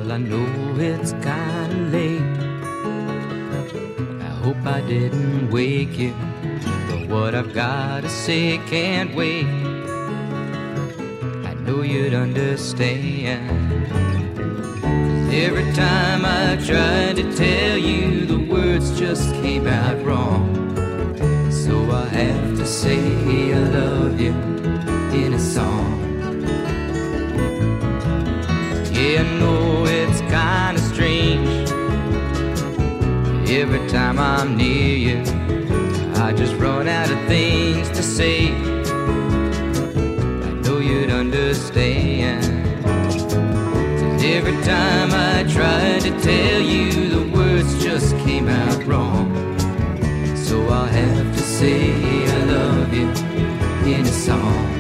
Well, I know it's kinda late. I hope I didn't wake you, but what I've gotta say can't wait. I know you'd understand. 'Cause every time I tried to tell you, the words just came out wrong. So I have to say I love you in a song. Yeah, I know it's kinda strange. Every time I'm near you, I just run out of things to say. I know you'd understand. 'Cause every time I tried to tell you, the words just came out wrong. So I'll have to say I love you in a song.